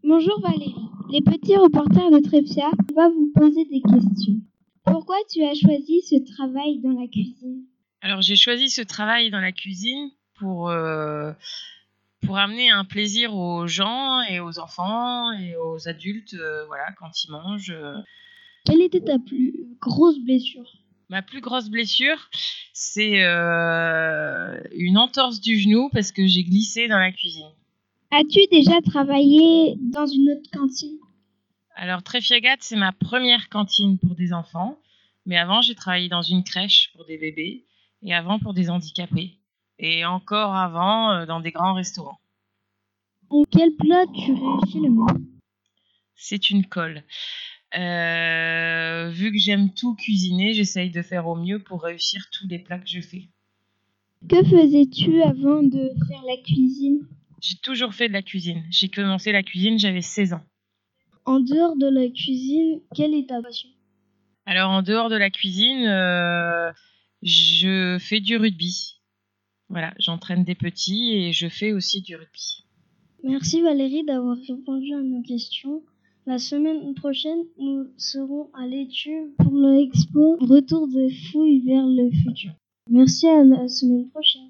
Bonjour Valérie. Les petits reporters de Trepia vont vous poser des questions. Pourquoi tu as choisi ce travail dans la cuisine? Alors j'ai choisi ce travail dans la cuisine pour amener un plaisir aux gens et aux enfants et aux adultes, voilà, quand ils mangent. Quelle était ta plus grosse blessure? Ma plus grosse blessure, c'est une entorse du genou parce que j'ai glissé dans la cuisine. As-tu déjà travaillé dans une autre cantine? Alors Tréfiagat, c'est ma première cantine pour des enfants, mais avant j'ai travaillé dans une crèche pour des bébés et avant pour des handicapés et encore avant dans des grands restaurants. Quel plat tu réussis le mieux? C'est une colle. Vu que j'aime tout cuisiner, j'essaye de faire au mieux pour réussir tous les plats que je fais. Que faisais-tu avant de faire la cuisine? J'ai toujours fait de la cuisine. J'ai commencé la cuisine, j'avais 16 ans. En dehors de la cuisine, quelle est ta passion? Alors en dehors de la cuisine, je fais du rugby. Voilà, j'entraîne des petits et je fais aussi du rugby. Merci Valérie d'avoir répondu à nos questions. La semaine prochaine, nous serons à l'étude pour l'expo Retour des fouilles vers le futur. Merci, à la semaine prochaine.